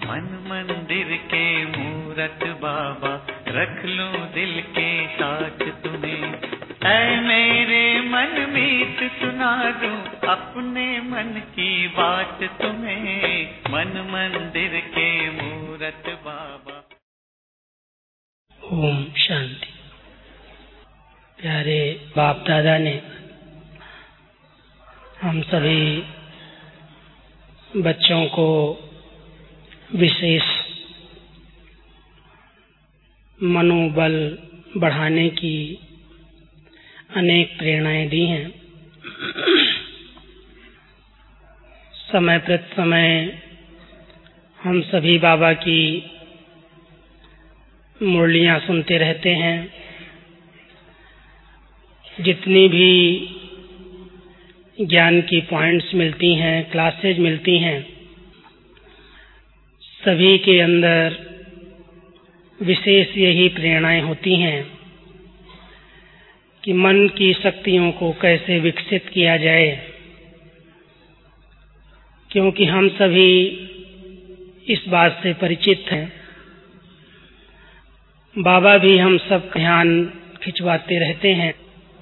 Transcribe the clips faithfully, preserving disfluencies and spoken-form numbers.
मन मंदिर के मूरत बाबा, रख लूं दिल के साथ तुम्हें। ऐ मेरे मन मीत सुना दूं अपने मन की बात तुम्हें, मन मंदिर के मूरत बाबा। ओम शांति। प्यारे बाप दादा ने हम सभी बच्चों को विशेष मनोबल बढ़ाने की अनेक प्रेरणाएं दी हैं। समय प्रति समय हम सभी बाबा की मुरलियां सुनते रहते हैं। जितनी भी ज्ञान की पॉइंट्स मिलती हैं, क्लासेज मिलती हैं, सभी के अंदर विशेष यही प्रेरणाएं होती हैं कि मन की शक्तियों को कैसे विकसित किया जाए, क्योंकि हम सभी इस बात से परिचित हैं। बाबा भी हम सब ध्यान खिंचवाते रहते हैं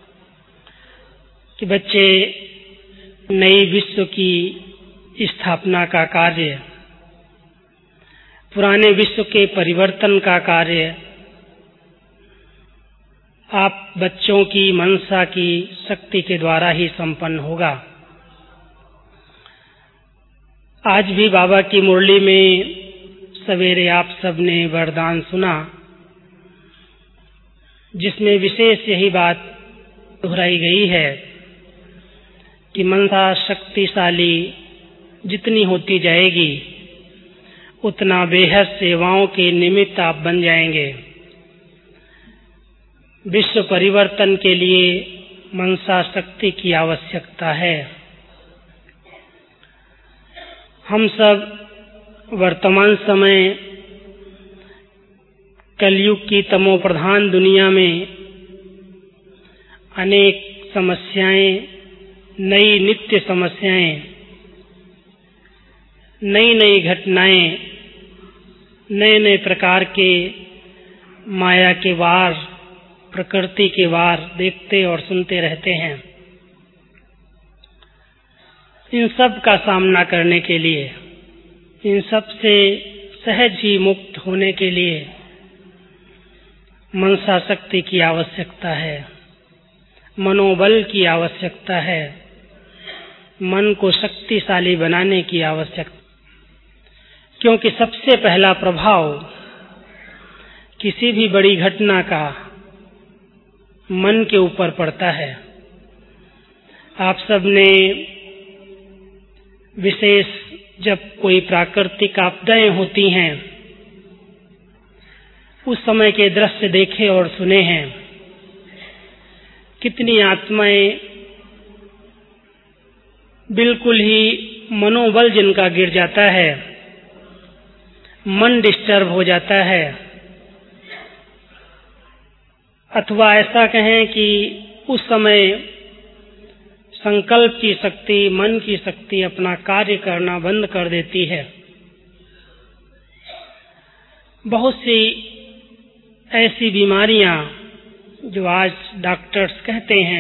कि बच्चे नई विश्व की स्थापना का कार्य, पुराने विश्व के परिवर्तन का कार्य आप बच्चों की मनसा की शक्ति के द्वारा ही संपन्न होगा। आज भी बाबा की मुरली में सवेरे आप सबने वरदान सुना, जिसमें विशेष यही बात दोहराई गई है कि मनसा शक्तिशाली जितनी होती जाएगी उतना बेहद सेवाओं के निमित्त आप बन जाएंगे। विश्व परिवर्तन के लिए मनसा शक्ति की आवश्यकता है। हम सब वर्तमान समय कलयुग की तमो प्रधान दुनिया में अनेक समस्याएं, नई नित्य समस्याएं, नई नई घटनाएं, नए नए प्रकार के माया के वार, प्रकृति के वार देखते और सुनते रहते हैं। इन सब का सामना करने के लिए, इन सब से सहज ही मुक्त होने के लिए मनसा शक्ति की आवश्यकता है, मनोबल की आवश्यकता है, मन को शक्तिशाली बनाने की आवश्यकता। क्योंकि सबसे पहला प्रभाव किसी भी बड़ी घटना का मन के ऊपर पड़ता है। आप सबने विशेष जब कोई प्राकृतिक आपदाएं होती हैं उस समय के दृश्य देखे और सुने हैं। कितनी आत्माएं बिल्कुल ही मनोबल जिनका गिर जाता है, मन डिस्टर्ब हो जाता है, अथवा ऐसा कहें कि उस समय संकल्प की शक्ति, मन की शक्ति अपना कार्य करना बंद कर देती है। बहुत सी ऐसी बीमारियां जो आज डॉक्टर्स कहते हैं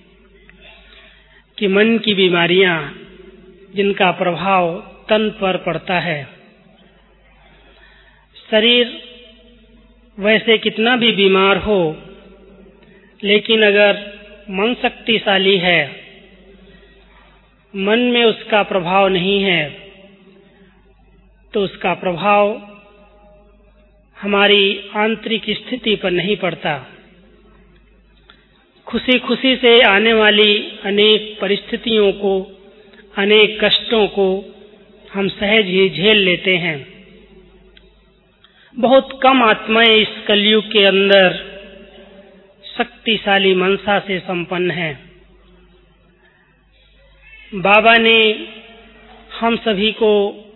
कि मन की बीमारियां, जिनका प्रभाव तन पर पड़ता है। शरीर वैसे कितना भी बीमार हो, लेकिन अगर मन शक्तिशाली है, मन में उसका प्रभाव नहीं है, तो उसका प्रभाव हमारी आंतरिक स्थिति पर नहीं पड़ता। खुशी खुशी से आने वाली अनेक परिस्थितियों को, अनेक कष्टों को हम सहज ही झेल लेते हैं। बहुत कम आत्माएं इस कलयुग के अंदर शक्तिशाली मनसा से संपन्न हैं। बाबा ने हम सभी को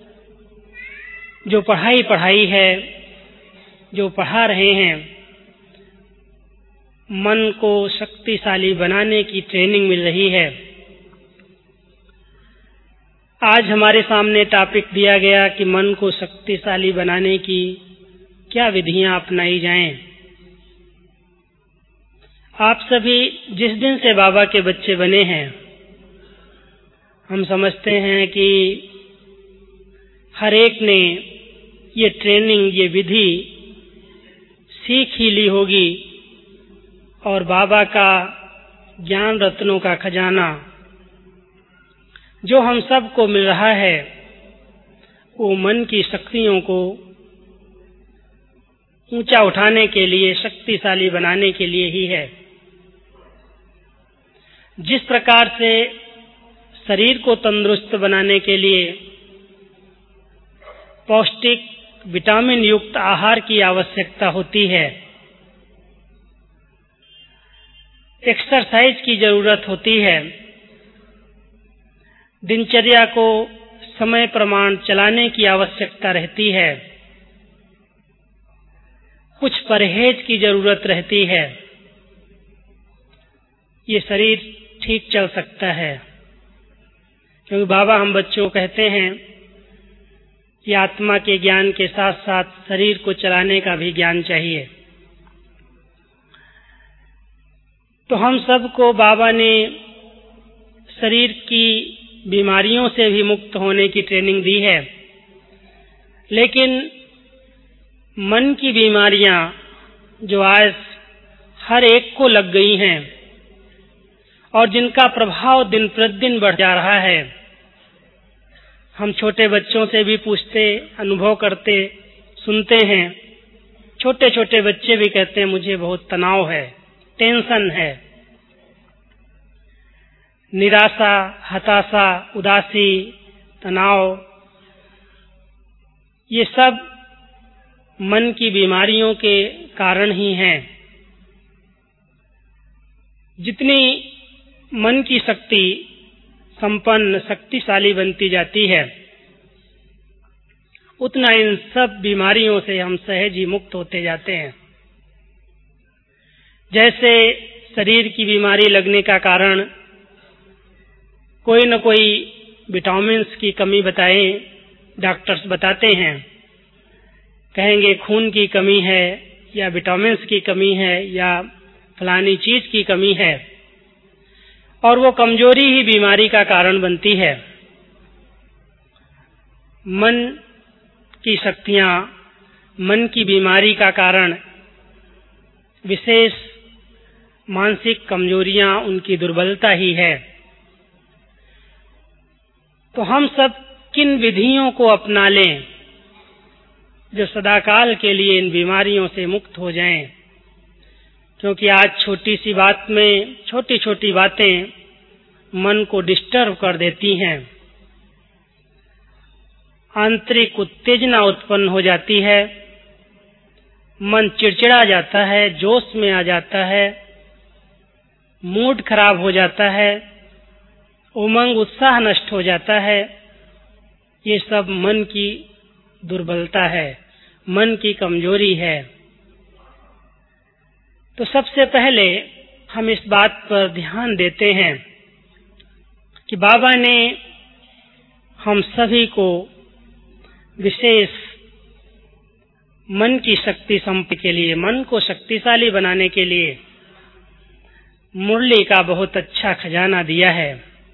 जो पढ़ाई पढ़ाई है, जो पढ़ा रहे हैं, मन को शक्तिशाली बनाने की ट्रेनिंग मिल रही है। आज हमारे सामने टॉपिक दिया गया कि मन को शक्तिशाली बनाने की क्या विधियां अपनाई जाएं। आप सभी जिस दिन से बाबा के बच्चे बने हैं, हम समझते हैं कि हर एक ने ये ट्रेनिंग, ये विधि सीख ही ली होगी और बाबा का ज्ञान रत्नों का खजाना जो हम सबको मिल रहा है वो मन की शक्तियों को ऊंचा उठाने के लिए, शक्तिशाली बनाने के लिए ही है। जिस प्रकार से शरीर को तंदुरुस्त बनाने के लिए पौष्टिक विटामिन युक्त आहार की आवश्यकता होती है, एक्सरसाइज की जरूरत होती है, दिनचर्या को समय प्रमाण चलाने की आवश्यकता रहती है, कुछ परहेज की जरूरत रहती है, ये शरीर ठीक चल सकता है। क्योंकि बाबा हम बच्चों को कहते हैं कि आत्मा के ज्ञान के साथ साथ शरीर को चलाने का भी ज्ञान चाहिए। तो हम सबको बाबा ने शरीर की बीमारियों से भी मुक्त होने की ट्रेनिंग दी है, लेकिन मन की बीमारियां जो आज हर एक को लग गई हैं और जिनका प्रभाव दिन प्रतिदिन बढ़ जा रहा है, हम छोटे बच्चों से भी पूछते, अनुभव करते, सुनते हैं। छोटे छोटे बच्चे भी कहते हैं मुझे बहुत तनाव है, टेंशन है, निराशा, हताशा, उदासी, तनाव, ये सब मन की बीमारियों के कारण ही हैं। जितनी मन की शक्ति संपन्न, शक्तिशाली बनती जाती है, उतना इन सब बीमारियों से हम सहज ही मुक्त होते जाते हैं। जैसे शरीर की बीमारी लगने का कारण कोई न कोई विटामिन्स की कमी बताए, डॉक्टर्स बताते हैं, कहेंगे खून की कमी है या विटामिन्स की कमी है या फलानी चीज की कमी है, और वो कमजोरी ही बीमारी का कारण बनती है। मन की शक्तियां, मन की बीमारी का कारण विशेष मानसिक कमजोरियां, उनकी दुर्बलता ही है। तो हम सब किन विधियों को अपना लें जो सदाकाल के लिए इन बीमारियों से मुक्त हो जाएं? क्योंकि आज छोटी सी बात में, छोटी छोटी बातें मन को डिस्टर्ब कर देती हैं, आंतरिक उत्तेजना उत्पन्न हो जाती है, मन चिड़चिड़ा जाता है, जोश में आ जाता है, मूड खराब हो जाता है, उमंग, उत्साह नष्ट हो जाता है। ये सब मन की दुर्बलता है, मन की कमजोरी है। तो सबसे पहले हम इस बात पर ध्यान देते हैं कि बाबा ने हम सभी को विशेष मन की शक्ति संपन्न के लिए, मन को शक्तिशाली बनाने के लिए मुरली का बहुत अच्छा खजाना दिया है,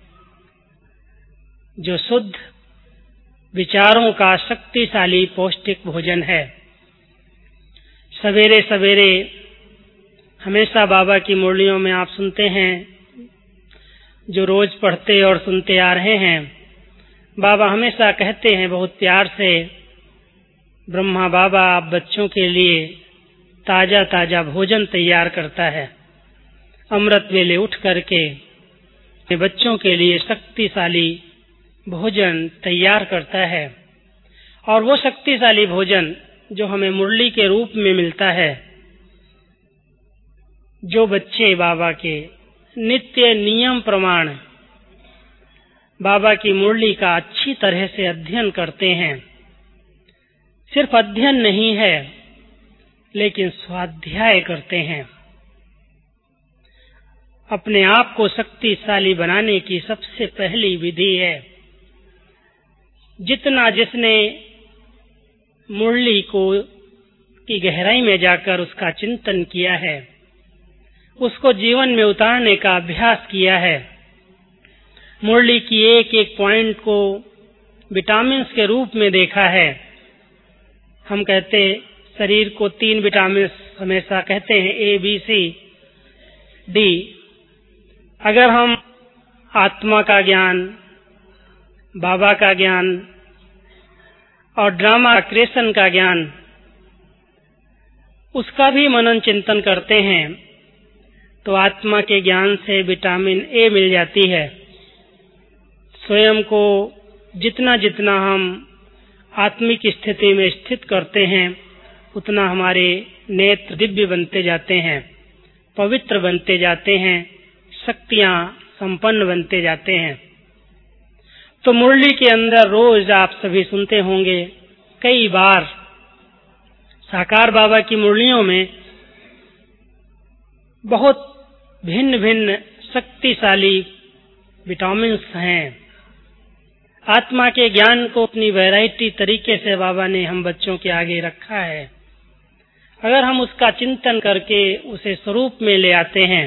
जो शुद्ध विचारों का शक्तिशाली पौष्टिक भोजन है। सवेरे सवेरे हमेशा बाबा की मुरलियों में आप सुनते हैं, जो रोज पढ़ते और सुनते आ रहे हैं, बाबा हमेशा कहते हैं बहुत प्यार से, ब्रह्मा बाबा आप बच्चों के लिए ताजा ताजा भोजन तैयार करता है। अमृत वेले उठ करके बच्चों के लिए शक्तिशाली भोजन तैयार करता है, और वो शक्तिशाली भोजन जो हमें मुरली के रूप में मिलता है, जो बच्चे बाबा के नित्य नियम प्रमाण बाबा की मुरली का अच्छी तरह से अध्ययन करते हैं, सिर्फ अध्ययन नहीं है लेकिन स्वाध्याय करते हैं, अपने आप को शक्तिशाली बनाने की सबसे पहली विधि है जितना जिसने मुरली को की गहराई में जाकर उसका चिंतन किया है, उसको जीवन में उतारने का अभ्यास किया है, मुरली की एक एक पॉइंट को विटामिन्स के रूप में देखा है। हम कहते शरीर को तीन विटामिन्स हमेशा कहते हैं, ए बी सी डी। अगर हम आत्मा का ज्ञान, बाबा का ज्ञान और ड्रामा क्रिएशन का ज्ञान, उसका भी मनन चिंतन करते हैं तो आत्मा के ज्ञान से विटामिन ए मिल जाती है। स्वयं को जितना जितना हम आत्मिक स्थिति में स्थित करते हैं, उतना हमारे नेत्र दिव्य बनते जाते हैं, पवित्र बनते जाते हैं, शक्तियां संपन्न बनते जाते हैं। तो मुरली के अंदर रोज आप सभी सुनते होंगे, कई बार साकार बाबा की मुरलियों में बहुत भिन्न भिन्न शक्तिशाली विटामिन्स हैं। आत्मा के ज्ञान को अपनी वैरायटी तरीके से बाबा ने हम बच्चों के आगे रखा है। अगर हम उसका चिंतन करके उसे स्वरूप में ले आते हैं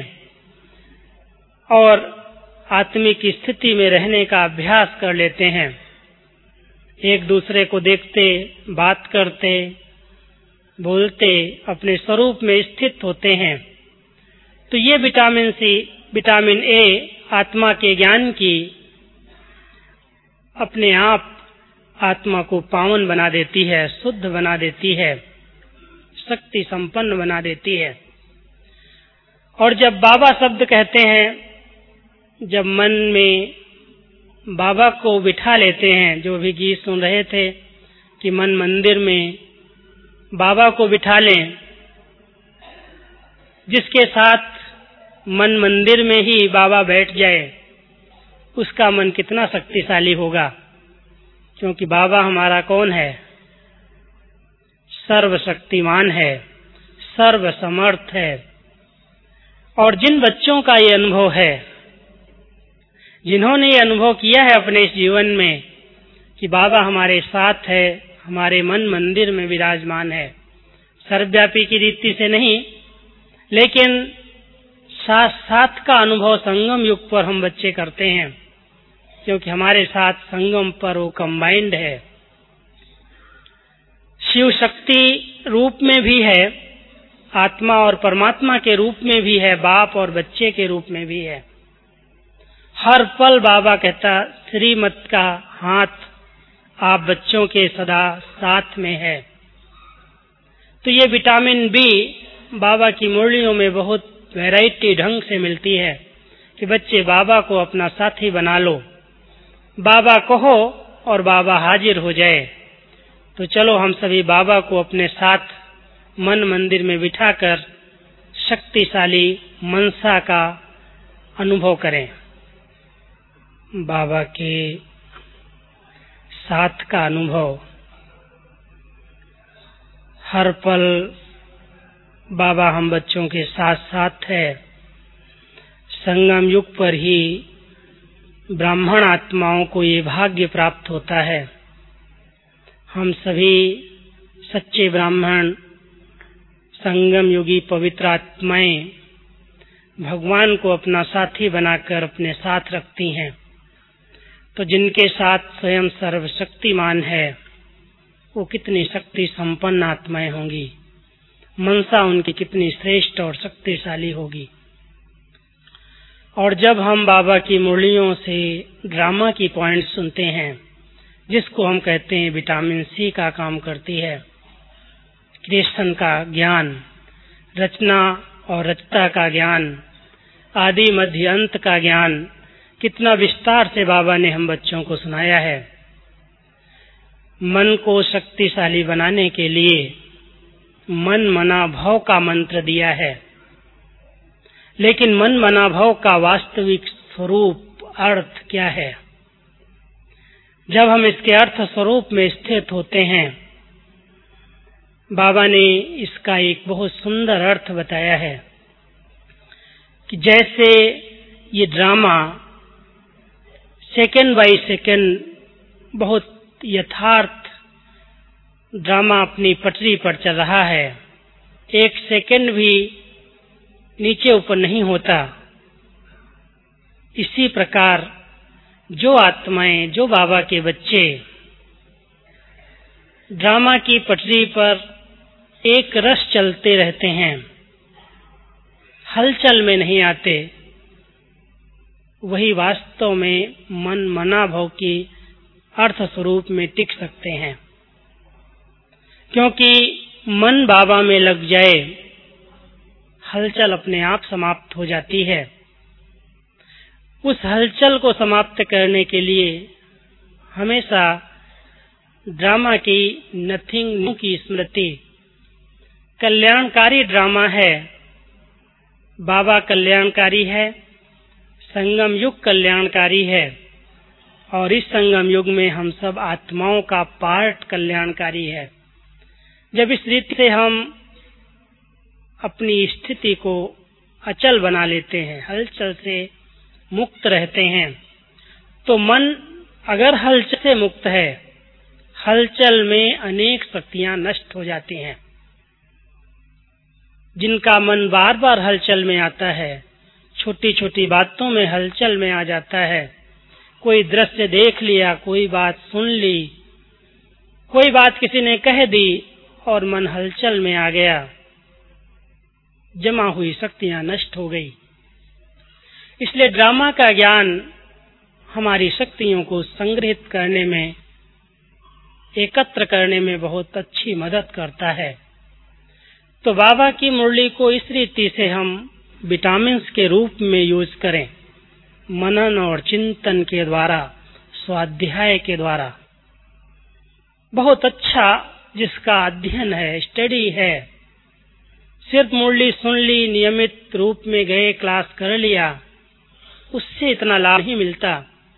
और आत्मिक स्थिति में रहने का अभ्यास कर लेते हैं, एक दूसरे को देखते, बात करते, बोलते, अपने स्वरूप में स्थित होते हैं, तो ये विटामिन सी, विटामिन ए आत्मा के ज्ञान की अपने आप आत्मा को पावन बना देती है, शुद्ध बना देती है, शक्ति संपन्न बना देती है। और जब बाबा शब्द कहते हैं, जब मन में बाबा को बिठा लेते हैं, जो भी गीत सुन रहे थे कि मन मंदिर में बाबा को बिठा लें, जिसके साथ मन मंदिर में ही बाबा बैठ जाए, उसका मन कितना शक्तिशाली होगा। क्योंकि बाबा हमारा कौन है? सर्वशक्तिमान है, सर्वसमर्थ है। और जिन बच्चों का ये अनुभव है, जिन्होंने ये अनुभव किया है अपने इस जीवन में कि बाबा हमारे साथ है, हमारे मन मंदिर में विराजमान है, सर्वव्यापी की रीति से नहीं, लेकिन साथ साथ का अनुभव संगम युग पर हम बच्चे करते हैं, क्योंकि हमारे साथ संगम पर वो कंबाइंड है। शिव शक्ति रूप में भी है, आत्मा और परमात्मा के रूप में भी है, बाप और बच्चे के रूप में भी है। हर पल बाबा कहता, श्रीमत का हाथ आप बच्चों के सदा साथ में है। तो ये विटामिन बी बाबा की मुरलियों में बहुत वैरायटी ढंग से मिलती है कि बच्चे बाबा को अपना साथी बना लो, बाबा कहो और बाबा हाजिर हो जाए। तो चलो हम सभी बाबा को अपने साथ मन मंदिर में बिठाकर शक्तिशाली मनसा का अनुभव करें, बाबा के साथ का अनुभव। हर पल बाबा हम बच्चों के साथ साथ है। संगम युग पर ही ब्राह्मण आत्माओं को ये भाग्य प्राप्त होता है। हम सभी सच्चे ब्राह्मण, संगम युगी पवित्र आत्माएं भगवान को अपना साथी बनाकर अपने साथ रखती हैं। तो जिनके साथ स्वयं सर्वशक्तिमान है, वो कितनी शक्ति संपन्न आत्माएं होंगी, मनसा उनकी कितनी श्रेष्ठ और शक्तिशाली होगी। और जब हम बाबा की मुरलियों से ड्रामा की पॉइंट सुनते हैं, जिसको हम कहते हैं विटामिन सी का काम करती है, क्रिएशन का ज्ञान, रचना और रचता का ज्ञान, आदि मध्य अंत का ज्ञान, कितना विस्तार से बाबा ने हम बच्चों को सुनाया है। मन को शक्तिशाली बनाने के लिए मन मना भव का मंत्र दिया है, लेकिन मन मना भव का वास्तविक स्वरूप अर्थ क्या है? जब हम इसके अर्थ स्वरूप में स्थित होते हैं, बाबा ने इसका एक बहुत सुंदर अर्थ बताया है कि जैसे ये ड्रामा सेकंड बाय सेकंड बहुत यथार्थ ड्रामा अपनी पटरी पर चल रहा है, एक सेकंड भी नीचे ऊपर नहीं होता। इसी प्रकार जो आत्माएं, जो बाबा के बच्चे ड्रामा की पटरी पर एक रस चलते रहते हैं, हलचल में नहीं आते, वही वास्तव में मन मना भाव की अर्थ स्वरूप में टिक सकते हैं। क्योंकि मन बाबा में लग जाए, हलचल अपने आप समाप्त हो जाती है। उस हलचल को समाप्त करने के लिए हमेशा ड्रामा की नथिंग की स्मृति, कल्याणकारी ड्रामा है, बाबा कल्याणकारी है, संगम युग कल्याणकारी है, और इस संगम युग में हम सब आत्माओं का पार्ट कल्याणकारी है। जब इस रीति से हम अपनी स्थिति को अचल बना लेते हैं, हलचल से मुक्त रहते हैं, तो मन अगर हलचल से मुक्त है, हलचल में अनेक शक्तियां नष्ट हो जाती हैं। जिनका मन बार बार हलचल में आता है, छोटी छोटी बातों में हलचल में आ जाता है, कोई दृश्य देख लिया, कोई बात सुन ली, कोई बात किसी ने कह दी और मन हलचल में आ गया, जमा हुई शक्तियां नष्ट हो गई। इसलिए ड्रामा का ज्ञान हमारी शक्तियों को संग्रहित करने में, एकत्र करने में बहुत अच्छी मदद करता है। तो बाबा की मुरली को इस रीति से हम विटामिन के रूप में यूज करें, मनन और चिंतन के द्वारा, स्वाध्याय के द्वारा। बहुत अच्छा जिसका अध्ययन है, स्टडी है, सिर्फ मुरली सुन ली, नियमित रूप में गए, क्लास कर लिया, उससे इतना लाभ नहीं मिलता।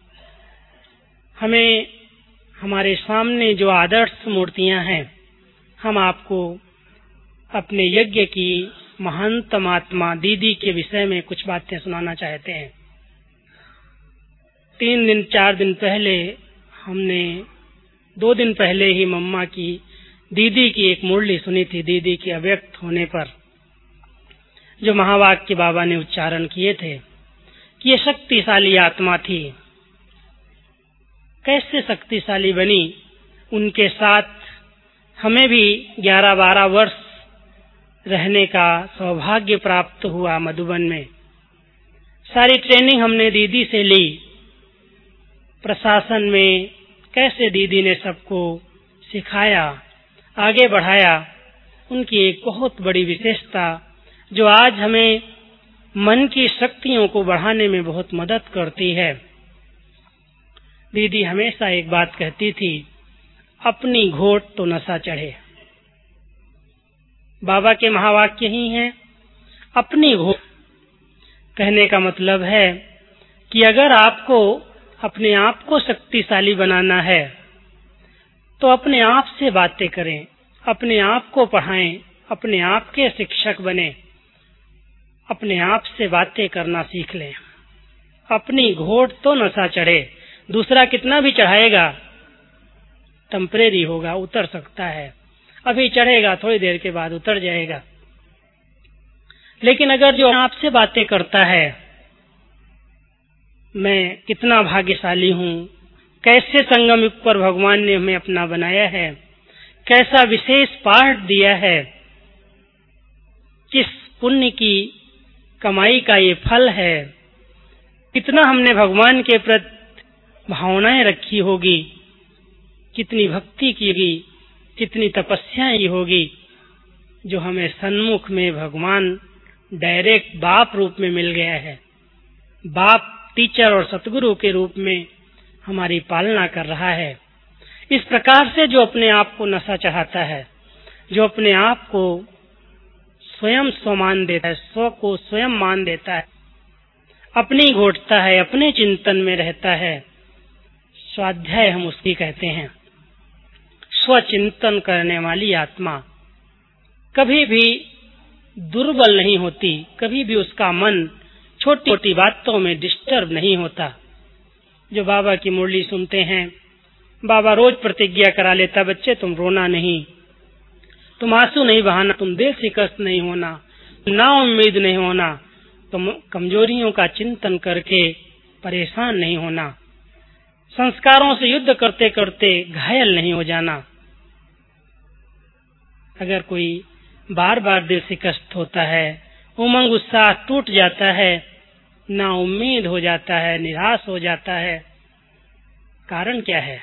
हमें हमारे सामने जो आदर्श मूर्तियां हैं, हम आपको अपने यज्ञ की महानतम आत्मा दीदी के विषय में कुछ बातें सुनाना चाहते हैं। तीन दिन चार दिन पहले हमने, दो दिन पहले ही मम्मा की दीदी की एक मुरली सुनी थी, दीदी के अव्यक्त होने पर, जो महावाक्य बाबा ने उच्चारण किए थे कि ये शक्तिशाली आत्मा थी। कैसे शक्तिशाली बनी, उनके साथ हमें भी ग्यारह बारह वर्ष रहने का सौभाग्य प्राप्त हुआ मधुबन में। सारी ट्रेनिंग हमने दीदी से ली। प्रशासन में कैसे दीदी ने सबको सिखाया, आगे बढ़ाया, उनकी एक बहुत बड़ी विशेषता जो आज हमें मन की शक्तियों को बढ़ाने में बहुत मदद करती है। दीदी हमेशा एक बात कहती थी, अपनी घोट तो नशा चढ़े। बाबा के महावाक्य ही हैं, अपनी घोट। कहने का मतलब है कि अगर आपको अपने आप को शक्तिशाली बनाना है तो अपने आप से बातें करें, अपने आप को पढ़ाएं, अपने आप के शिक्षक बने, अपने आप से बातें करना सीख लें। अपनी घोट तो नशा चढ़े, दूसरा कितना भी चढ़ाएगा टेम्परेरी होगा, उतर सकता है, अभी चढ़ेगा, थोड़ी देर के बाद उतर जाएगा। लेकिन अगर जो आपसे बातें करता है, मैं कितना भाग्यशाली हूँ, कैसे संगम युग पर भगवान ने हमें अपना बनाया है, कैसा विशेष पाठ दिया है, किस पुण्य की कमाई का ये फल है, कितना हमने भगवान के प्रति भावनाएं रखी होगी, कितनी भक्ति की होगी, कितनी तपस्याएं की होगी, जो हमें सन्मुख में भगवान डायरेक्ट बाप रूप में मिल गया है। बाप टीचर और सतगुरु के रूप में हमारी पालना कर रहा है। इस प्रकार से जो अपने आप को नशा चढ़ाता है, जो अपने आप को स्वयं स्वमान देता है, स्व को स्वयं मान देता है, अपनी घोटता है, अपने चिंतन में रहता है, स्वाध्याय हम उसकी कहते हैं। स्वचिंतन करने वाली आत्मा कभी भी दुर्बल नहीं होती, कभी भी उसका मन छोटी छोटी बातों में डिस्टर्ब नहीं होता। जो बाबा की मुरली सुनते हैं, बाबा रोज प्रतिज्ञा करा लेता, बच्चे तुम रोना नहीं, तुम आंसू नहीं बहाना, तुम दिल शिकस्त नहीं होना, ना उम्मीद नहीं होना, तुम कमजोरियों का चिंतन करके परेशान नहीं होना, संस्कारों से युद्ध करते करते घायल नहीं हो जाना। अगर कोई बार बार दिल शिकस्त होता है, उमंग उत्साह टूट जाता है, ना उम्मीद हो जाता है, निराश हो जाता है, कारण क्या है?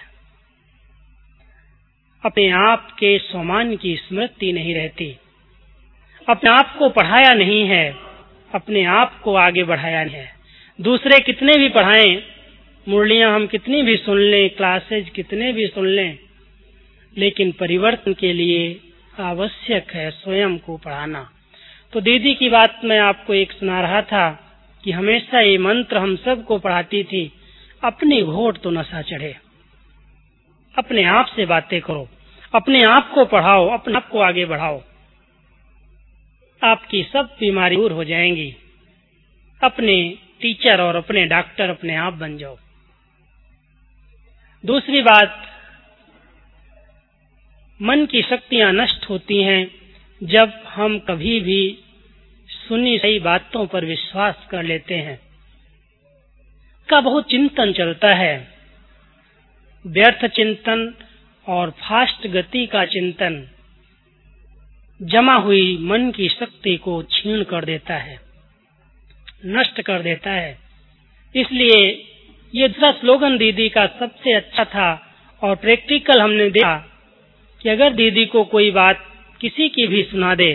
अपने आप के सम्मान की स्मृति नहीं रहती, अपने आप को पढ़ाया नहीं है, अपने आप को आगे बढ़ाया नहीं है। दूसरे कितने भी पढ़ाएं, मुरलियां हम कितनी भी सुन लें, क्लासेज कितने भी सुन लें, लेकिन परिवर्तन के लिए आवश्यक है स्वयं को पढ़ाना। तो दीदी की बात मैं आपको एक सुना रहा था कि हमेशा ये मंत्र हम सबको पढ़ाती थी, अपनी घोट तो नशा चढ़े। अपने आप से बातें करो, अपने आप को पढ़ाओ, अपने आप को आगे बढ़ाओ, आपकी सब बीमारी दूर हो जाएंगी। अपने टीचर और अपने डॉक्टर अपने आप बन जाओ। दूसरी बात, मन की शक्तियां नष्ट होती हैं जब हम कभी भी सुनी सही बातों पर विश्वास कर लेते हैं। का बहुत चिंतन चलता है, व्यर्थ चिंतन और फास्ट गति का चिंतन जमा हुई मन की शक्ति को छीन कर देता है, नष्ट कर देता है। इसलिए ये दूसरा स्लोगन दीदी का सबसे अच्छा था और प्रैक्टिकल हमने देखा कि अगर दीदी को कोई बात किसी की भी सुना दे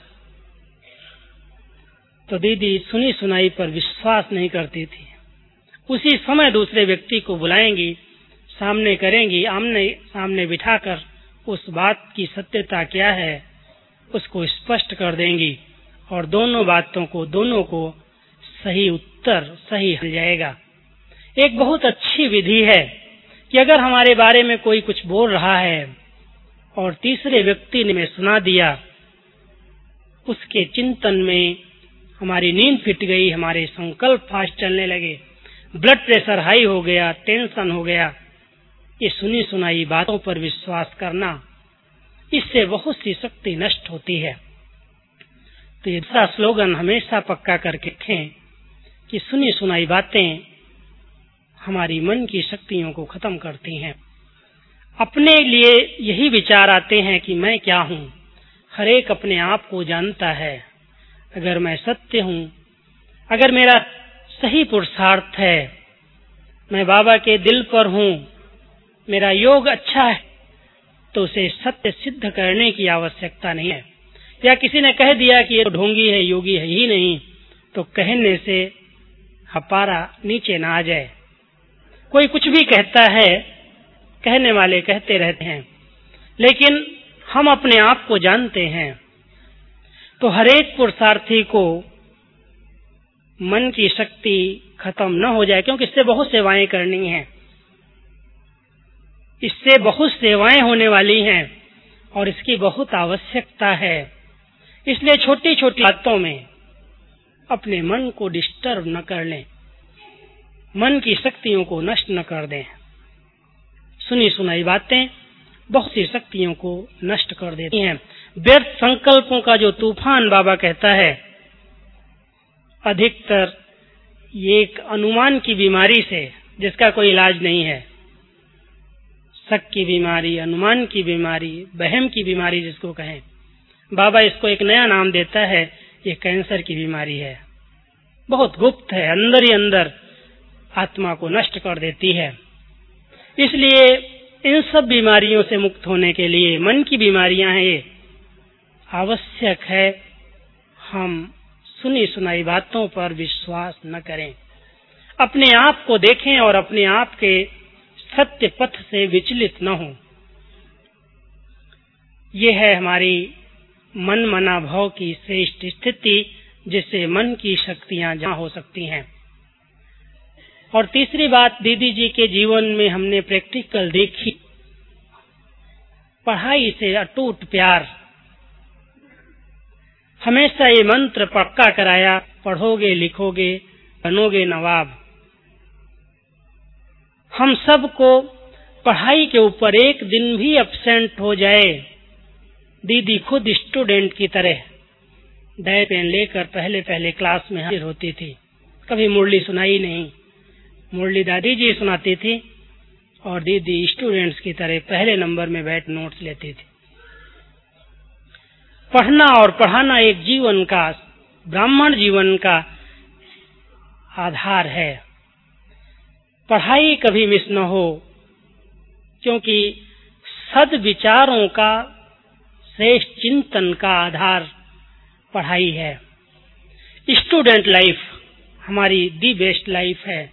तो दीदी सुनी सुनाई पर विश्वास नहीं करती थी। उसी समय दूसरे व्यक्ति को बुलाएंगी, सामने करेंगी, आमने सामने बिठाकर उस बात की सत्यता क्या है उसको स्पष्ट कर देंगी और दोनों बातों को दोनों को सही उत्तर सही मिल जाएगा। एक बहुत अच्छी विधि है कि अगर हमारे बारे में कोई कुछ बोल रहा है और तीसरे व्यक्ति ने सुना दिया, उसके चिंतन में हमारी नींद फिट गई, हमारे संकल्प फास्ट चलने लगे, ब्लड प्रेशर हाई हो गया, टेंशन हो गया, ये सुनी सुनाई बातों पर विश्वास करना, इससे बहुत सी शक्ति नष्ट होती है। तो ये दूसरा स्लोगन हमेशा पक्का करके रखें कि सुनी सुनाई बातें हमारी मन की शक्तियों को खत्म करती हैं। अपने लिए यही विचार आते हैं कि मैं क्या हूँ। हर एक अपने आप को जानता है। अगर मैं सत्य हूँ, अगर मेरा सही पुरुषार्थ है, मैं बाबा के दिल पर हूँ, मेरा योग अच्छा है, तो उसे सत्य सिद्ध करने की आवश्यकता नहीं है। या किसी ने कह दिया कि ये ढोंगी है, योगी है ही नहीं, तो कहने से हपारा नीचे ना आ जाए। कोई कुछ भी कहता है, कहने वाले कहते रहते हैं, लेकिन हम अपने आप को जानते हैं। तो हर एक पुरुषार्थी को मन की शक्ति खत्म न हो जाए, क्योंकि इससे बहुत सेवाएं करनी हैं, इससे बहुत सेवाएं होने वाली हैं और इसकी बहुत आवश्यकता है। इसलिए छोटी छोटी बातों में अपने मन को डिस्टर्ब न कर लें, मन की शक्तियों को नष्ट न कर दें। सुनी सुनाई बातें बहुत सी शक्तियों को नष्ट कर देती हैं। व्यर्थ संकल्पों का जो तूफान बाबा कहता है, अधिकतर ये एक अनुमान की बीमारी से जिसका कोई इलाज नहीं है, शक की बीमारी, अनुमान की बीमारी, वहम की बीमारी जिसको कहें, बाबा इसको एक नया नाम देता है, ये कैंसर की बीमारी है। बहुत गुप्त है, अंदर ही अंदर आत्मा को नष्ट कर देती है। इसलिए इन सब बीमारियों से मुक्त होने के लिए, मन की बीमारियां हैं ये, आवश्यक है हम सुनी सुनाई बातों पर विश्वास न करें, अपने आप को देखें और अपने आप के सत्य पथ से विचलित न हो। ये है हमारी मन मना भाव की श्रेष्ठ स्थिति, जिससे मन की शक्तियां जमा हो सकती हैं। और तीसरी बात, दीदी जी के जीवन में हमने प्रैक्टिकल देखी, पढ़ाई से अटूट प्यार। हमेशा ये मंत्र पक्का कराया, पढ़ोगे लिखोगे बनोगे नवाब। हम सबको पढ़ाई के ऊपर एक दिन भी एब्सेंट हो जाए, दीदी खुद स्टूडेंट की तरह डाय पेन लेकर पहले पहले क्लास में हाजिर होती थी। कभी मुरली सुनाई नहीं, मुरली दादी जी सुनाती थी और दीदी स्टूडेंट्स की तरह पहले नंबर में बैठ नोट्स लेती थी। पढ़ना और पढ़ाना एक जीवन का, ब्राह्मण जीवन का आधार है। पढ़ाई कभी मिस न हो, क्योंकि सद्विचारों का, श्रेष्ठ चिंतन का आधार पढ़ाई है। स्टूडेंट लाइफ हमारी दी बेस्ट लाइफ है।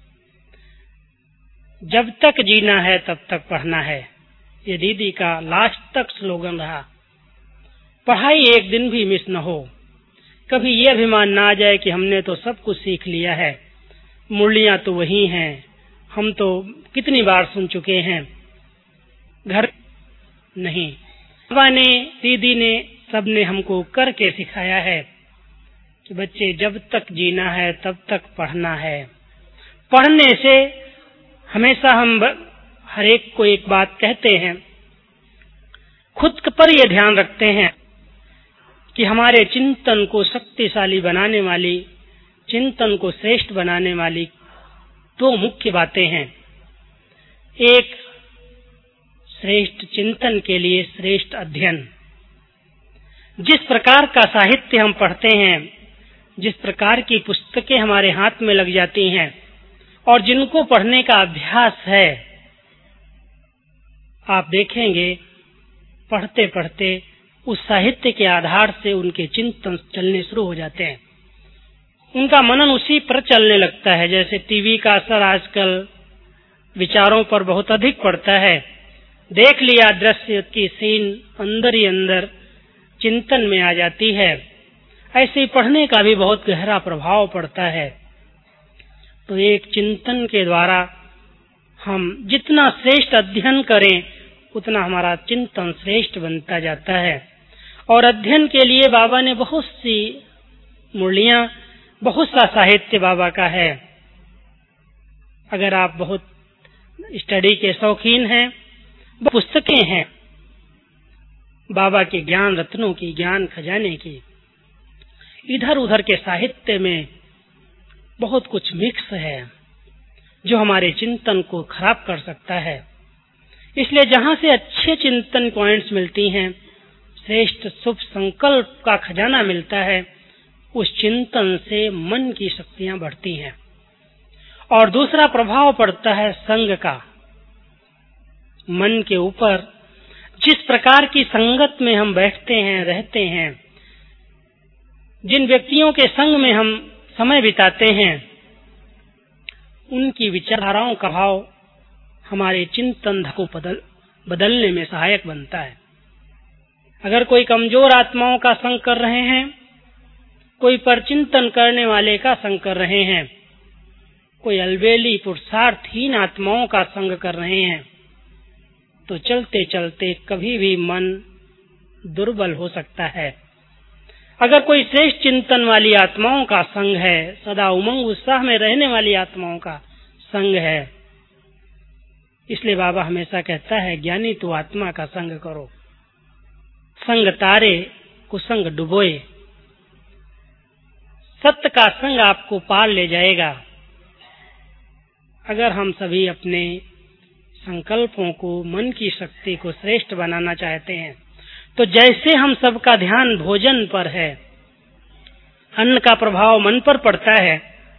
जब तक जीना है तब तक पढ़ना है, ये दीदी का लास्ट तक स्लोगन रहा। पढ़ाई एक दिन भी मिस न हो। कभी ये अभिमान ना आ जाए कि हमने तो सब कुछ सीख लिया है, मुरलियां तो वही हैं, हम तो कितनी बार सुन चुके हैं, घर नहीं। बाबा ने, दीदी ने, सबने हमको करके सिखाया है कि बच्चे जब तक जीना है तब तक पढ़ना है। पढ़ने से हमेशा हम हर एक को एक बात कहते हैं, खुद पर यह ध्यान रखते हैं कि हमारे चिंतन को शक्तिशाली बनाने वाली, चिंतन को श्रेष्ठ बनाने वाली दो मुख्य बातें हैं। एक, श्रेष्ठ चिंतन के लिए श्रेष्ठ अध्ययन। जिस प्रकार का साहित्य हम पढ़ते हैं, जिस प्रकार की पुस्तकें हमारे हाथ में लग जाती हैं और जिनको पढ़ने का अभ्यास है, आप देखेंगे पढ़ते पढ़ते उस साहित्य के आधार से उनके चिंतन चलने शुरू हो जाते हैं। उनका मनन उसी पर चलने लगता है। जैसे टीवी का असर आजकल विचारों पर बहुत अधिक पड़ता है। देख लिया दृश्य की सीन अंदर ही अंदर चिंतन में आ जाती है। ऐसे ही पढ़ने का भी बहुत गहरा प्रभाव पड़ता है। तो एक चिंतन के द्वारा हम जितना श्रेष्ठ अध्ययन करें उतना हमारा चिंतन श्रेष्ठ बनता जाता है। और अध्ययन के लिए बाबा ने बहुत सी मुरलियां, बहुत सा साहित्य बाबा का है। अगर आप बहुत स्टडी के शौकीन हैं, पुस्तकें हैं बाबा के ज्ञान रत्नों की, ज्ञान खजाने की। इधर उधर के साहित्य में बहुत कुछ मिक्स है जो हमारे चिंतन को खराब कर सकता है। इसलिए जहां से अच्छे चिंतन पॉइंट्स मिलती हैं, श्रेष्ठ शुभ संकल्प का खजाना मिलता है, उस चिंतन से मन की शक्तियां बढ़ती हैं। और दूसरा प्रभाव पड़ता है संग का, मन के ऊपर। जिस प्रकार की संगत में हम बैठते हैं, रहते हैं, जिन व्यक्तियों के संग में हम समय बिताते हैं, उनकी विचारधाराओं का भाव हमारे चिंतन को बदल बदलने में सहायक बनता है। अगर कोई कमजोर आत्माओं का संग कर रहे हैं, कोई परचिंतन करने वाले का संग कर रहे हैं, कोई अलबेली पुरुषार्थहीन आत्माओं का संग कर रहे हैं, तो चलते चलते कभी भी मन दुर्बल हो सकता है। अगर कोई श्रेष्ठ चिंतन वाली आत्माओं का संग है, सदा उमंग उत्साह में रहने वाली आत्माओं का संग है, इसलिए बाबा हमेशा कहता है, ज्ञानी तो आत्मा का संग करो, संग तारे कुसंग डुबोए। सत्य का संग आपको पार ले जाएगा। अगर हम सभी अपने संकल्पों को, मन की शक्ति को श्रेष्ठ बनाना चाहते हैं, तो जैसे हम सबका ध्यान भोजन पर है, अन्न का प्रभाव मन पर पड़ता है,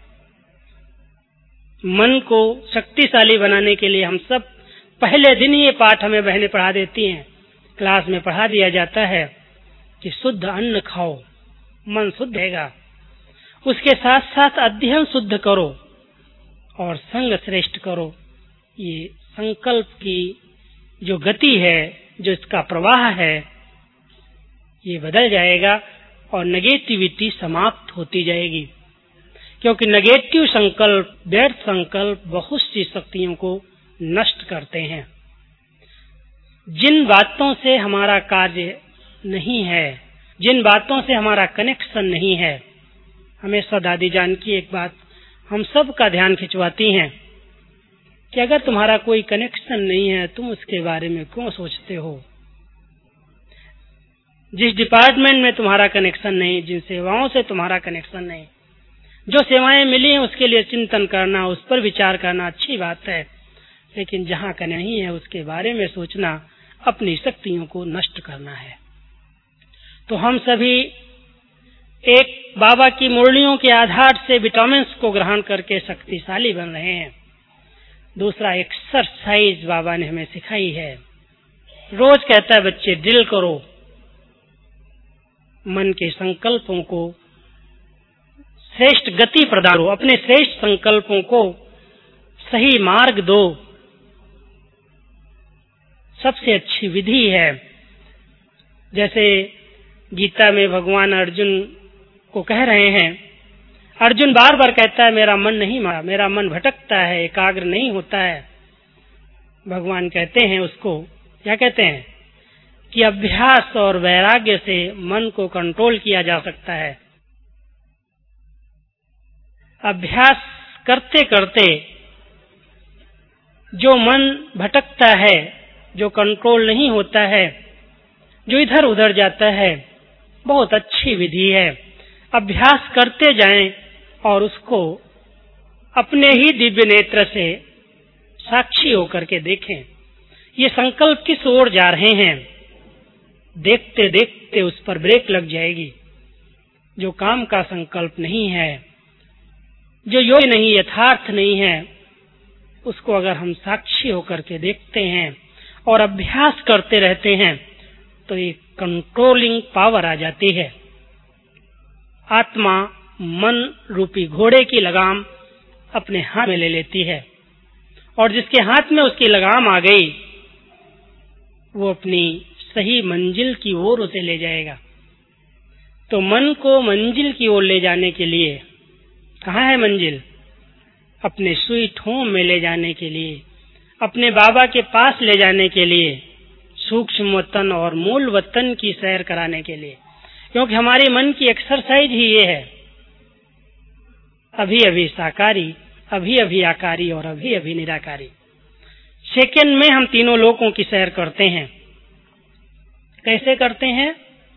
मन को शक्तिशाली बनाने के लिए हम सब पहले दिन ही ये पाठ हमें बहनें पढ़ा देती हैं, क्लास में पढ़ा दिया जाता है कि शुद्ध अन्न खाओ, मन शुद्ध रहेगा। उसके साथ साथ अध्ययन शुद्ध करो और संग श्रेष्ठ करो। ये संकल्प की जो गति है, जो इसका प्रवाह है, ये बदल जाएगा और नेगेटिविटी समाप्त होती जाएगी। क्योंकि नेगेटिव संकल्प, व्यर्थ संकल्प बहुत सी शक्तियों को नष्ट करते हैं। जिन बातों से हमारा कार्य नहीं है, जिन बातों से हमारा कनेक्शन नहीं है, हमेशा दादी जान की एक बात हम सब का ध्यान खिंचवाती हैं कि अगर तुम्हारा कोई कनेक्शन नहीं है, तुम उसके बारे में क्यों सोचते हो? जिस डिपार्टमेंट में तुम्हारा कनेक्शन नहीं, जिन सेवाओं से तुम्हारा कनेक्शन नहीं, जो सेवाएं मिली हैं उसके लिए चिंतन करना, उस पर विचार करना अच्छी बात है, लेकिन जहाँ का नहीं है उसके बारे में सोचना अपनी शक्तियों को नष्ट करना है। तो हम सभी एक बाबा की मुरलियों के आधार से विटामिन को ग्रहण करके शक्तिशाली बन रहे हैं। दूसरा, एक्सरसाइज बाबा ने हमें सिखाई है। रोज कहता है बच्चे ड्रिल करो, मन के संकल्पों को श्रेष्ठ गति प्रदान करो, अपने श्रेष्ठ संकल्पों को सही मार्ग दो। सबसे अच्छी विधि है, जैसे गीता में भगवान अर्जुन को कह रहे हैं। अर्जुन बार बार कहता है मेरा मन नहीं मारा, मेरा मन भटकता है, एकाग्र नहीं होता है। भगवान कहते हैं उसको, क्या कहते हैं कि अभ्यास और वैराग्य से मन को कंट्रोल किया जा सकता है। अभ्यास करते करते जो मन भटकता है, जो कंट्रोल नहीं होता है, जो इधर उधर जाता है, बहुत अच्छी विधि है। अभ्यास करते जाएं और उसको अपने ही दिव्य नेत्र से साक्षी होकर के देखें। ये संकल्प किस ओर जा रहे हैं, देखते देखते उस पर ब्रेक लग जाएगी। जो काम का संकल्प नहीं है, जो योग्य नहीं, यथार्थ नहीं है, उसको अगर हम साक्षी होकर के देखते हैं और अभ्यास करते रहते हैं तो एक कंट्रोलिंग पावर आ जाती है। आत्मा मन रूपी घोड़े की लगाम अपने हाथ में ले लेती है, और जिसके हाथ में उसकी लगाम आ गई वो अपनी सही मंजिल की ओर उसे ले जाएगा। तो मन को मंजिल की ओर ले जाने के लिए कहाँ है मंजिल? अपने स्वीट होम में ले जाने के लिए, अपने बाबा के पास ले जाने के लिए, सूक्ष्म वतन और मूल वतन की सैर कराने के लिए। क्योंकि हमारे मन की एक्सरसाइज ही ये है, अभी अभी साकारी, अभी अभी आकारी और अभी अभी निराकारी। सेकंड में हम तीनों लोकों की सैर करते हैं। कैसे करते हैं?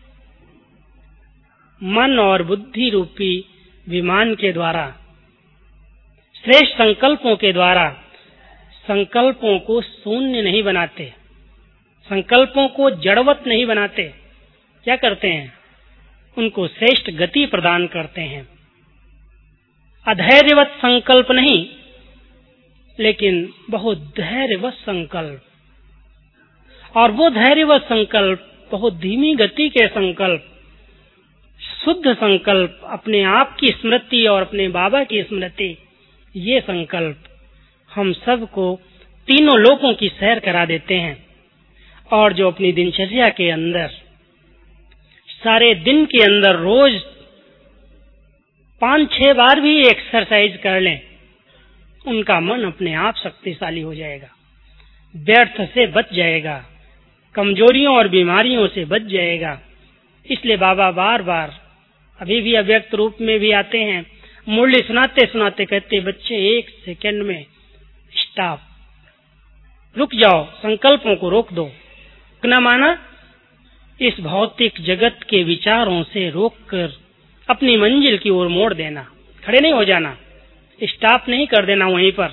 मन और बुद्धि रूपी विमान के द्वारा, श्रेष्ठ संकल्पों के द्वारा। संकल्पों को शून्य नहीं बनाते, संकल्पों को जड़वत नहीं बनाते। क्या करते हैं? उनको श्रेष्ठ गति प्रदान करते हैं। अधैर्यवत संकल्प नहीं, लेकिन बहुत धैर्यवत संकल्प। और वो धैर्यवत संकल्प, बहुत धीमी गति के संकल्प, शुद्ध संकल्प, अपने आप की स्मृति और अपने बाबा की स्मृति, ये संकल्प हम सबको तीनों लोकों की सैर करा देते हैं। और जो अपनी दिनचर्या के अंदर, सारे दिन के अंदर रोज पांच छह बार भी एक्सरसाइज कर लें, उनका मन अपने आप शक्तिशाली हो जाएगा, व्यर्थ से बच जाएगा, कमजोरियों और बीमारियों से बच जाएगा। इसलिए बाबा बार बार अभी भी अव्यक्त रूप में भी आते हैं, मुरली सुनाते सुनाते कहते बच्चे एक सेकंड में स्टॉप, रुक जाओ, संकल्पों को रोक दो। न माना इस भौतिक जगत के विचारों से रोककर अपनी मंजिल की ओर मोड़ देना, खड़े नहीं हो जाना, स्टॉप नहीं कर देना वहीं पर,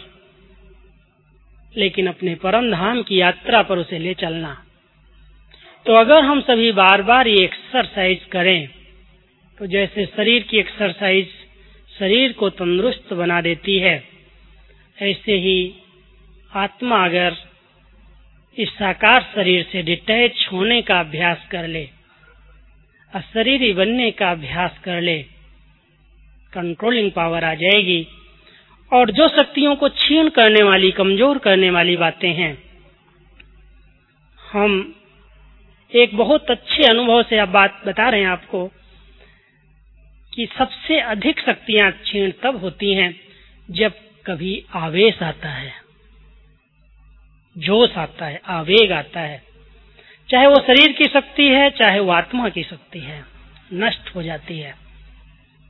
लेकिन अपने परम धाम की यात्रा पर उसे ले चलना। तो अगर हम सभी बार बार ये एक्सरसाइज करें, तो जैसे शरीर की एक्सरसाइज शरीर को तंदुरुस्त बना देती है, ऐसे ही आत्मा अगर इस साकार शरीर से डिटैच होने का अभ्यास कर ले, अशरीरी बनने का अभ्यास कर ले, कंट्रोलिंग पावर आ जाएगी। और जो शक्तियों को छीन करने वाली, कमजोर करने वाली बातें हैं, हम एक बहुत अच्छे अनुभव से अब बात बता रहे हैं आपको कि सबसे अधिक शक्तियां क्षीण तब होती हैं जब कभी आवेश आता है, जोश आता है, आवेग आता है, चाहे वो शरीर की शक्ति है, चाहे वो आत्मा की शक्ति है, नष्ट हो जाती है।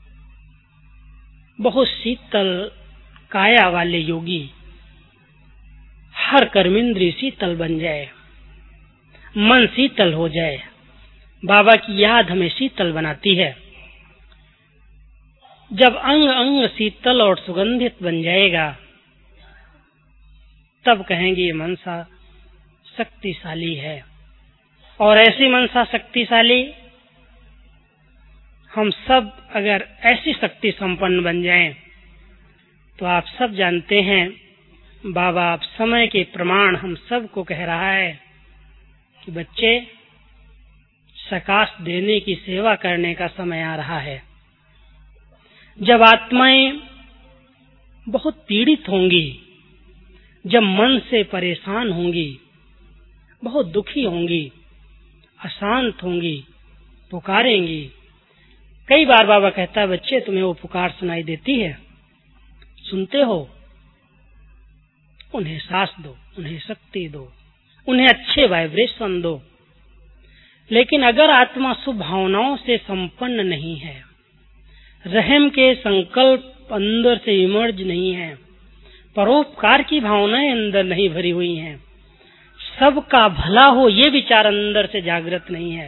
बहुत शीतल काया वाले योगी हर कर्मेंद्रिय शीतल बन जाए, मन शीतल हो जाए। बाबा की याद हमें शीतल बनाती है। जब अंग अंग शीतल और सुगंधित बन जाएगा, तब कहेंगे ये मनसा शक्तिशाली है। और ऐसी मनसा शक्तिशाली, हम सब अगर ऐसी शक्ति संपन्न बन जाएं, तो आप सब जानते हैं बाबा आप समय के प्रमाण हम सबको कह रहा है कि बच्चे, सकाश देने की सेवा करने का समय आ रहा है। जब आत्माएं बहुत पीड़ित होंगी, जब मन से परेशान होंगी, बहुत दुखी होंगी, अशांत होंगी, पुकारेंगी। कई बार बाबा कहता है, बच्चे तुम्हें वो पुकार सुनाई देती है, सुनते हो? उन्हें सांस दो, उन्हें शक्ति दो, उन्हें अच्छे वाइब्रेशन दो। लेकिन अगर आत्मा शुभ भावनाओं से संपन्न नहीं है, रहम के संकल्प अंदर से इमर्ज नहीं है, परोपकार की भावनाएं अंदर नहीं भरी हुई हैं, सबका भला हो ये विचार अंदर से जागृत नहीं है,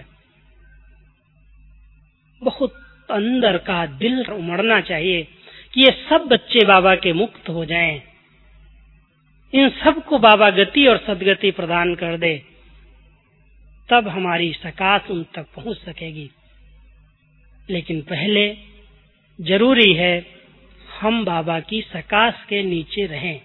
बहुत अंदर का दिल उमड़ना चाहिए कि ये सब बच्चे बाबा के मुक्त हो जाएं, इन सबको बाबा गति और सद्गति प्रदान कर दे, तब हमारी सकाश उन तक पहुंच सकेगी। लेकिन पहले जरूरी है हम बाबा की सकाश के नीचे रहें।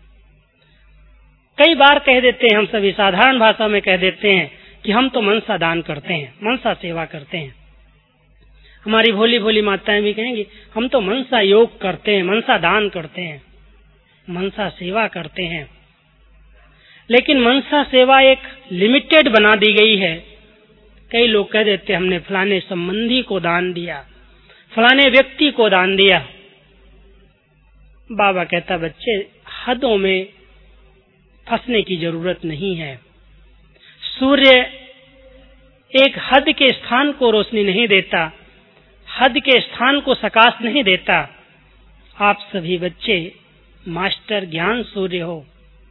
कई बार कह देते हैं, हम सभी साधारण भाषा में कह देते हैं कि हम तो मनसा दान करते हैं, मनसा सेवा करते हैं। हमारी भोली भोली माताएं भी कहेंगी, हम तो मनसा योग करते हैं, मनसा दान करते हैं, मनसा सेवा करते हैं। लेकिन मनसा सेवा एक लिमिटेड बना दी गई है। कई लोग कह देते हैं, हमने फलाने संबंधी को दान दिया, फलाने व्यक्ति को दान दिया। बाबा कहता, बच्चे हदों में फंसने की जरूरत नहीं है। सूर्य एक हद के स्थान को रोशनी नहीं देता, हद के स्थान को सकाश नहीं देता। आप सभी बच्चे मास्टर ज्ञान सूर्य हो।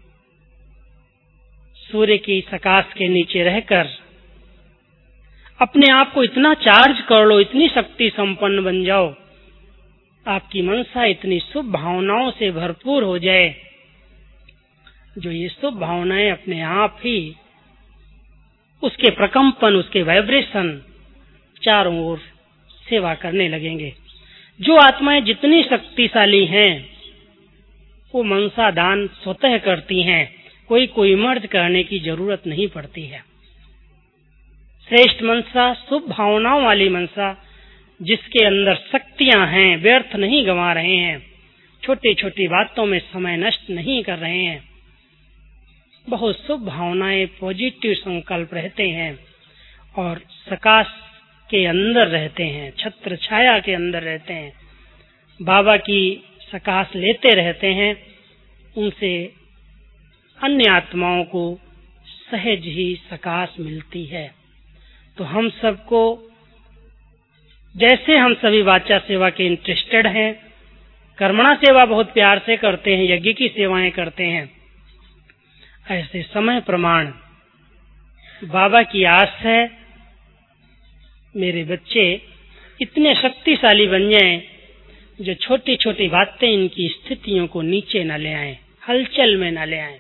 सूर्य की सकाश के नीचे रहकर अपने आप को इतना चार्ज कर लो, इतनी शक्ति संपन्न बन जाओ, आपकी मनसा इतनी शुभ भावनाओं से भरपूर हो जाए, जो ये शुभ भावनाएं अपने आप ही उसके प्रकंपन, उसके वाइब्रेशन चारों ओर सेवा करने लगेंगे। जो आत्माएं जितनी शक्तिशाली हैं, वो मनसा दान स्वतः करती हैं, कोई कोई मर्ज करने की जरूरत नहीं पड़ती है। श्रेष्ठ मनसा, शुभ भावनाओं वाली मनसा, जिसके अंदर शक्तियां हैं, व्यर्थ नहीं गंवा रहे हैं, छोटी छोटी बातों में समय नष्ट नहीं कर रहे हैं, बहुत शुभ भावनाएं, पॉजिटिव संकल्प रहते हैं और सकाश के अंदर रहते हैं, छत्र छाया के अंदर रहते हैं, बाबा की सकाश लेते रहते हैं। उनसे अन्य आत्माओं को सहज ही सकाश मिलती है। तो हम सबको, जैसे हम सभी वाचा सेवा के इंटरेस्टेड हैं, कर्मणा सेवा बहुत प्यार से करते हैं, यज्ञ की सेवाएं करते हैं, ऐसे समय प्रमाण बाबा की आस है मेरे बच्चे इतने शक्तिशाली बन जाएं, जो छोटी छोटी बातें इनकी स्थितियों को नीचे न ले आएं, हलचल में न ले आएं।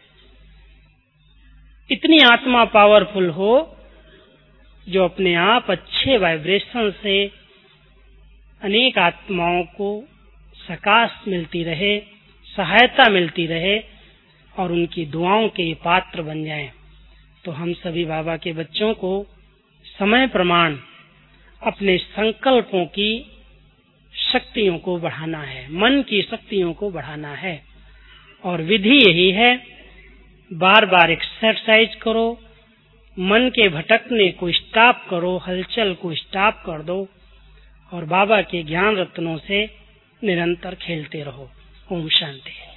इतनी आत्मा पावरफुल हो जो अपने आप अच्छे वाइब्रेशन से अनेक आत्माओं को सकाश मिलती रहे, सहायता मिलती रहे और उनकी दुआओं के पात्र बन जाएं। तो हम सभी बाबा के बच्चों को समय प्रमाण अपने संकल्पों की शक्तियों को बढ़ाना है, मन की शक्तियों को बढ़ाना है। और विधि यही है, बार बार एक्सरसाइज करो, मन के भटकने को स्टॉप करो, हलचल को स्टॉप कर दो और बाबा के ज्ञान रत्नों से निरंतर खेलते रहो। ओम शांति।